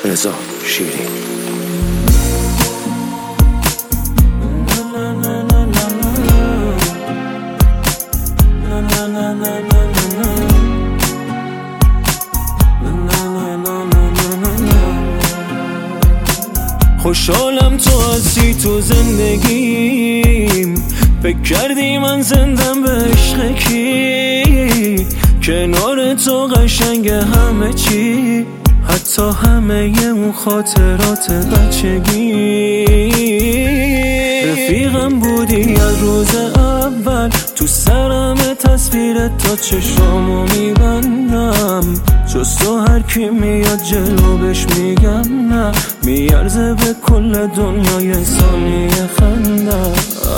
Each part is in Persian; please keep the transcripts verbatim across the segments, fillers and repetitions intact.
رضا شیری. خوشحالم تو هستی تو زندگیم، فکر کردی من زندم به عشق کی؟ کنار تو قشنگ همه چی، حتی همه اون خاطرات بچگی. رفیقم بودی از روز اول، تو سرم تصویرت تا چشامو میبندم. جز تو هر کی میاد جلو بهش میگم نه، میارزه به کل دنیای ثانیه خندم.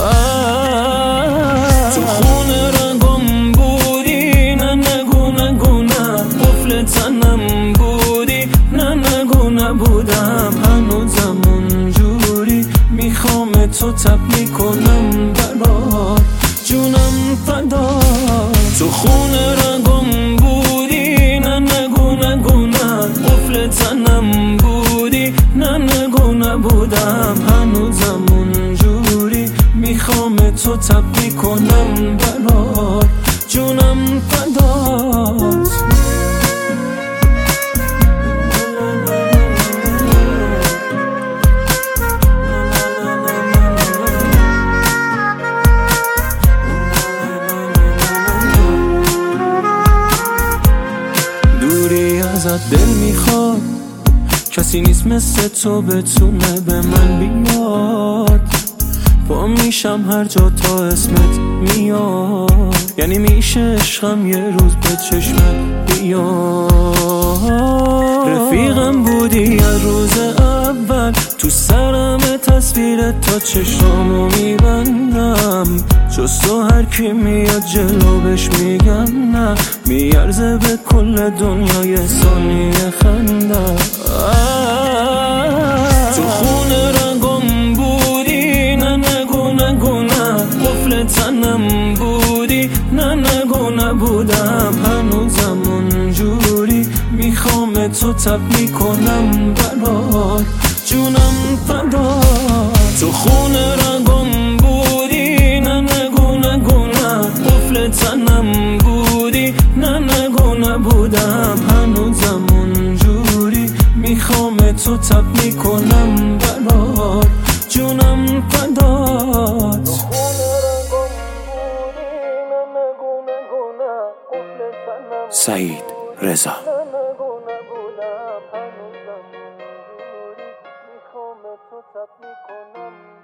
تو خونه رنگم بودی، نه نگو نگو نه، قفل تنم بودی، نه نگو نبودم. هنوزم اونجوری میخوام تو تب میکنم برات، جونم فدا. تو خونه رنگم بودی، نه نگو نگو نه، قفل تنم بودی، نه نگو نبودم. هنوزم اونجوری میخوام تو تب میکنم برات، جونم فدات. دوری ازت دل میخواد، کسی نیست مثل تو بتونه به من بیاد. پا میشم هر جا تا اسمت میاد، یعنی میشه عشقم یه روز به چشمت بیاد. رفیقم بودی از روز اول، تو سرم تصویرت تا چشامو میبندم. جز تو هر کی میاد جلو بهش میگم نه، میارزه به کل دنیای ثانیه خندم. تو خونه رنگم بودی، نه نگو نگو نه، قفل تنم بودی، نه نگو نبودم. هنوزم اونجوری میخوام تو تب میکنم برات، جونم فدا. تو خونه رنگم بودی، نه نگو نگو نه، قفل تنم بودی، نه نگو نبودم. هنوزم اونجوری میخوام تو تب میکنم برات، جونم فدات. سعید رضا. میخوام تو تب میکنم